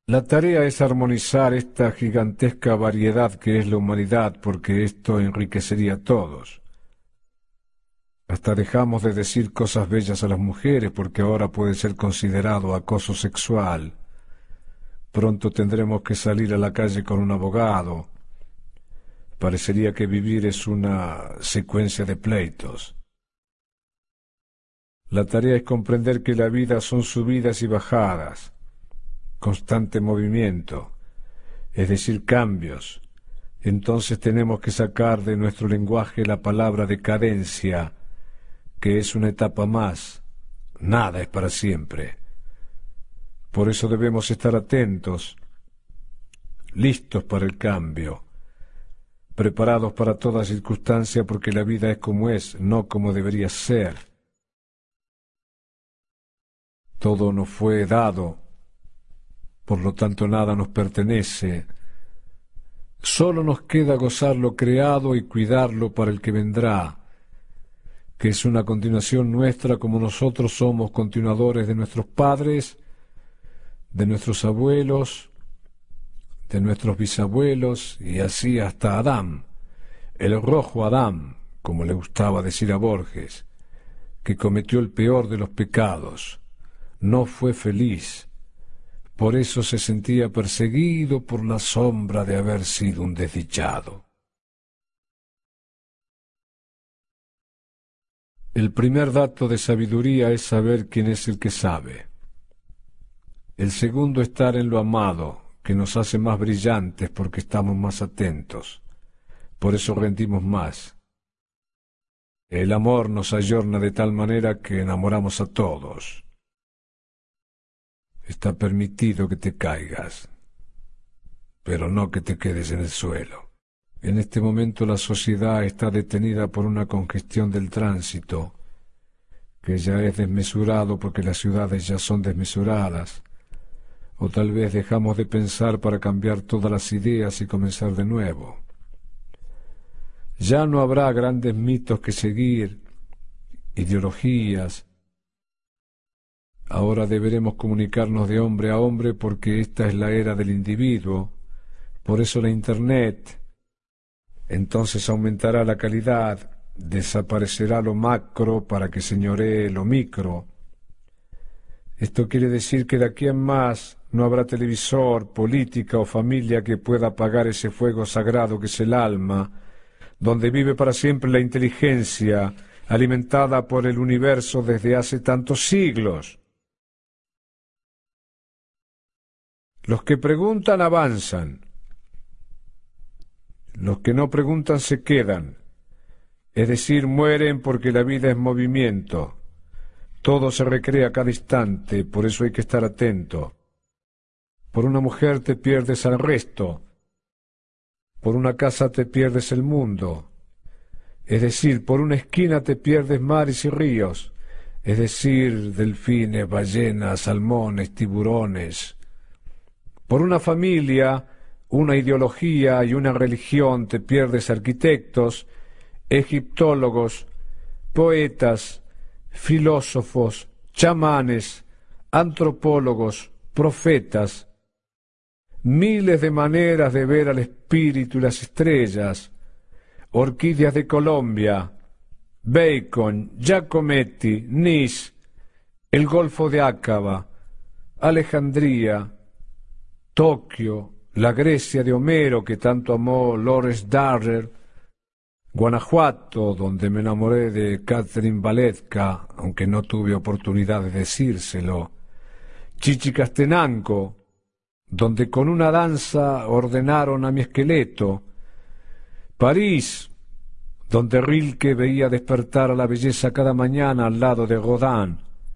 La tarea es armonizar esta gigantesca variedad que es la humanidad, porque esto enriquecería a todos. Hasta dejamos de decir cosas bellas a las mujeres, porque ahora puede ser considerado acoso sexual. Pronto tendremos que salir a la calle con un abogado. Parecería que vivir es una secuencia de pleitos. La tarea es comprender que la vida son subidas y bajadas, constante movimiento, es decir, cambios. Entonces tenemos que sacar de nuestro lenguaje la palabra decadencia, que es una etapa más. Nada es para siempre. Por eso debemos estar atentos, listos para el cambio, preparados para toda circunstancia, porque la vida es como es, no como debería ser. Todo nos fue dado, por lo tanto nada nos pertenece. Solo nos queda gozar lo creado y cuidarlo para el que vendrá, que es una continuación nuestra, como nosotros somos continuadores de nuestros padres, de nuestros abuelos, de nuestros bisabuelos, y así hasta Adán, el rojo Adán, como le gustaba decir a Borges, que cometió el peor de los pecados. No fue feliz, por eso se sentía perseguido por la sombra de haber sido un desdichado. El primer dato de sabiduría es saber quién es el que sabe. El segundo, estar en lo amado, que nos hace más brillantes porque estamos más atentos. Por eso rendimos más. El amor nos ayorna de tal manera que enamoramos a todos. Está permitido que te caigas, pero no que te quedes en el suelo. En este momento la sociedad está detenida por una congestión del tránsito, que ya es desmesurado porque las ciudades ya son desmesuradas. O tal vez dejamos de pensar para cambiar todas las ideas y comenzar de nuevo. Ya no habrá grandes mitos que seguir, ideologías. Ahora deberemos comunicarnos de hombre a hombre, porque esta es la era del individuo. Por eso la Internet. Entonces aumentará la calidad, desaparecerá lo macro para que señoree lo micro. Esto quiere decir que de aquí en más no habrá televisor, política o familia que pueda apagar ese fuego sagrado que es el alma, donde vive para siempre la inteligencia, alimentada por el universo desde hace tantos siglos. Los que preguntan avanzan, los que no preguntan se quedan, es decir, mueren, porque la vida es movimiento. Todo se recrea a cada instante, por eso hay que estar atento. Por una mujer te pierdes al resto, por una casa te pierdes el mundo, es decir, por una esquina te pierdes mares y ríos, es decir, delfines, ballenas, salmones, tiburones. Por una familia, una ideología y una religión te pierdes arquitectos, egiptólogos, poetas, filósofos, chamanes, antropólogos, profetas, miles de maneras de ver al espíritu y las estrellas, orquídeas de Colombia, Bacon, Giacometti, Nice, el Golfo de Áqaba, Alejandría, Tokio, la Grecia de Homero que tanto amó Lawrence Darrell, Guanajuato, donde me enamoré de Catherine Valetka, aunque no tuve oportunidad de decírselo, Chichicastenango, donde con una danza ordenaron a mi esqueleto, París, donde Rilke veía despertar a la belleza cada mañana al lado de Rodin,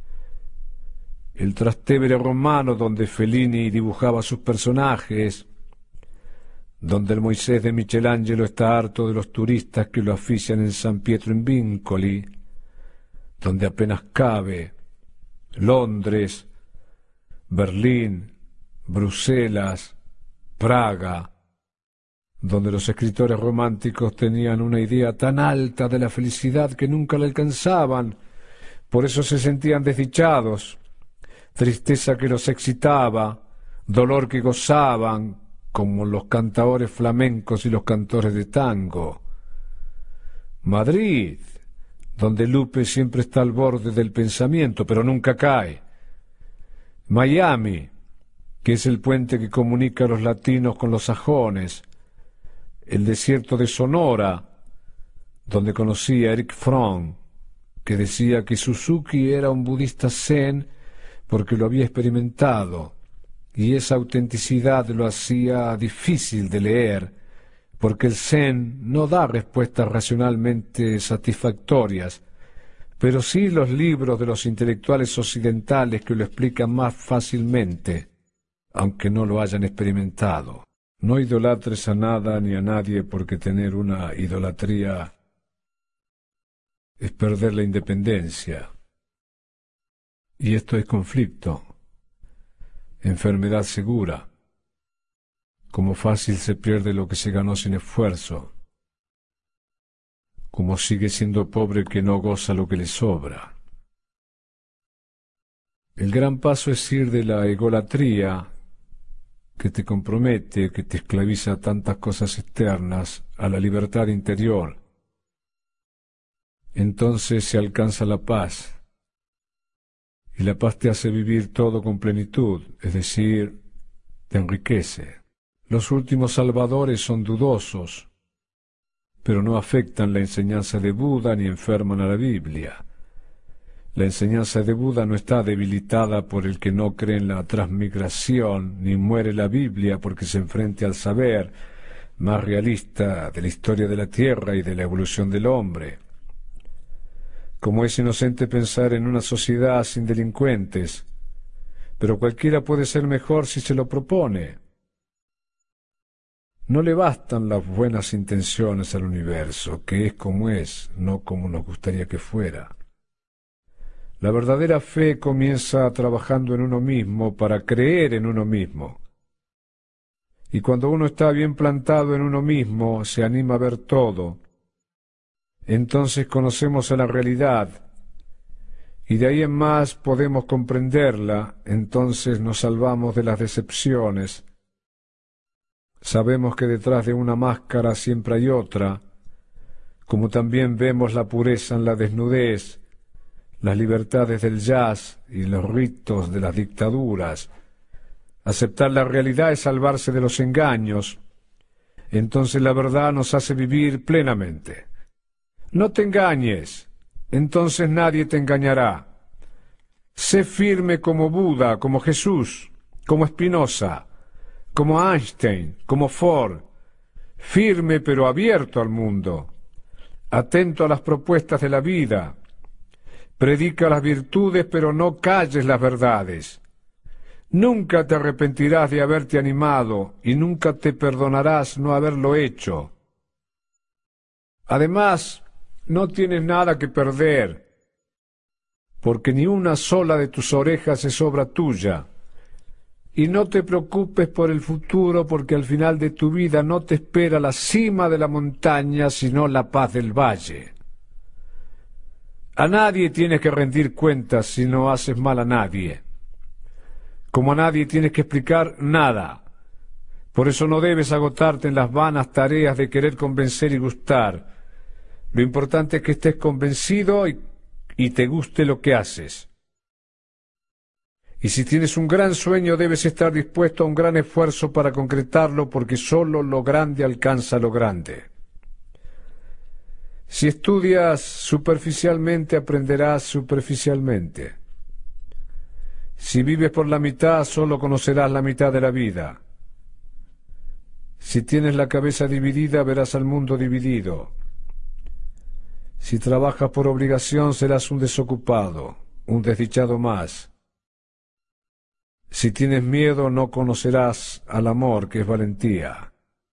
el Trastevere romano, donde Fellini dibujaba sus personajes, donde el Moisés de Michelangelo está harto de los turistas que lo asfixian en San Pietro in Vincoli, donde apenas cabe, Londres, Berlín, Bruselas, Praga, donde los escritores románticos tenían una idea tan alta de la felicidad que nunca la alcanzaban, por eso se sentían desdichados, tristeza que los excitaba, dolor que gozaban como los cantadores flamencos y los cantores de tango. Madrid, donde Lupe siempre está al borde del pensamiento, pero nunca cae. Miami, que es el puente que comunica a los latinos con los sajones. El desierto de Sonora, donde conocí a Eric Fromm, que decía que Suzuki era un budista zen porque lo había experimentado, y esa autenticidad lo hacía difícil de leer, porque el zen no da respuestas racionalmente satisfactorias, pero sí los libros de los intelectuales occidentales que lo explican más fácilmente, aunque no lo hayan experimentado. No idolatres a nada ni a nadie, porque tener una idolatría es perder la independencia. Y esto es conflicto, enfermedad segura. Como fácil se pierde lo que se ganó sin esfuerzo. Como sigue siendo pobre el que no goza lo que le sobra. El gran paso es ir de la egolatría, que te compromete, que te esclaviza a tantas cosas externas, a la libertad interior. Entonces se alcanza la paz. Y la paz te hace vivir todo con plenitud, es decir, te enriquece. Los últimos salvadores son dudosos, pero no afectan la enseñanza de Buda ni enferman a la Biblia. La enseñanza de Buda no está debilitada por el que no cree en la transmigración, ni muere la Biblia porque se enfrente al saber más realista de la historia de la Tierra y de la evolución del hombre. Como es inocente pensar en una sociedad sin delincuentes, pero cualquiera puede ser mejor si se lo propone. No le bastan las buenas intenciones al universo, que es como es, no como nos gustaría que fuera. La verdadera fe comienza trabajando en uno mismo para creer en uno mismo. Y cuando uno está bien plantado en uno mismo, se anima a ver todo. Entonces conocemos a la realidad, y de ahí en más podemos comprenderla, entonces nos salvamos de las decepciones. Sabemos que detrás de una máscara siempre hay otra, como también vemos la pureza en la desnudez, las libertades del jazz y los ritos de las dictaduras. Aceptar la realidad es salvarse de los engaños. Entonces la verdad nos hace vivir plenamente. No te engañes, entonces nadie te engañará. Sé firme como Buda, como Jesús, como Spinoza, como Einstein, como Ford, firme pero abierto al mundo, atento a las propuestas de la vida. Predica las virtudes, pero no calles las verdades. Nunca te arrepentirás de haberte animado y nunca te perdonarás no haberlo hecho. Además, no tienes nada que perder, porque ni una sola de tus orejas es obra tuya. Y no te preocupes por el futuro, porque al final de tu vida no te espera la cima de la montaña, sino la paz del valle. A nadie tienes que rendir cuentas si no haces mal a nadie. Como a nadie tienes que explicar nada. Por eso no debes agotarte en las vanas tareas de querer convencer y gustar. Lo importante es que estés convencido y te guste lo que haces. Y si tienes un gran sueño, debes estar dispuesto a un gran esfuerzo para concretarlo, porque solo lo grande alcanza lo grande. Si estudias superficialmente, aprenderás superficialmente. Si vives por la mitad, solo conocerás la mitad de la vida. Si tienes la cabeza dividida, verás al mundo dividido. Si trabajas por obligación, serás un desocupado, un desdichado más. Si tienes miedo, no conocerás al amor, que es valentía.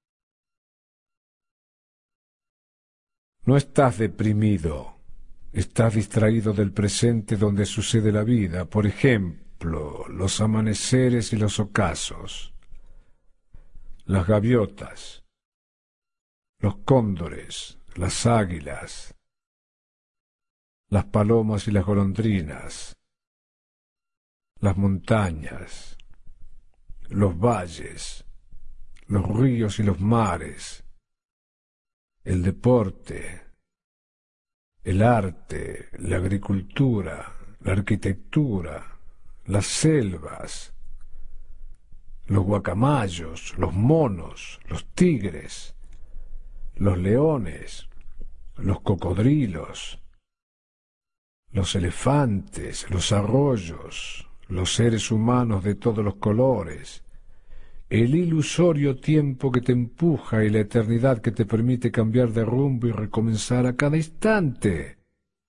No estás deprimido, estás distraído del presente donde sucede la vida, por ejemplo, los amaneceres y los ocasos, las gaviotas, los cóndores, las águilas, las palomas y las golondrinas, las montañas, los valles, los ríos y los mares, el deporte, el arte, la agricultura, la arquitectura, las selvas, los guacamayos, los monos, los tigres, los leones, los cocodrilos, los elefantes, los arroyos, los seres humanos de todos los colores, el ilusorio tiempo que te empuja y la eternidad que te permite cambiar de rumbo y recomenzar a cada instante.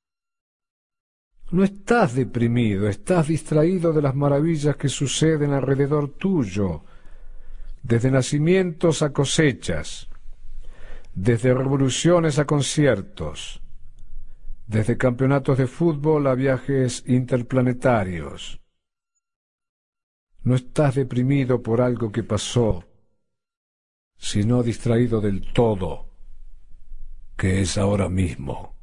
No estás deprimido, estás distraído de las maravillas que suceden alrededor tuyo, desde nacimientos a cosechas, desde revoluciones a conciertos, desde campeonatos de fútbol a viajes interplanetarios. No estás deprimido por algo que pasó, sino distraído del todo, que es ahora mismo.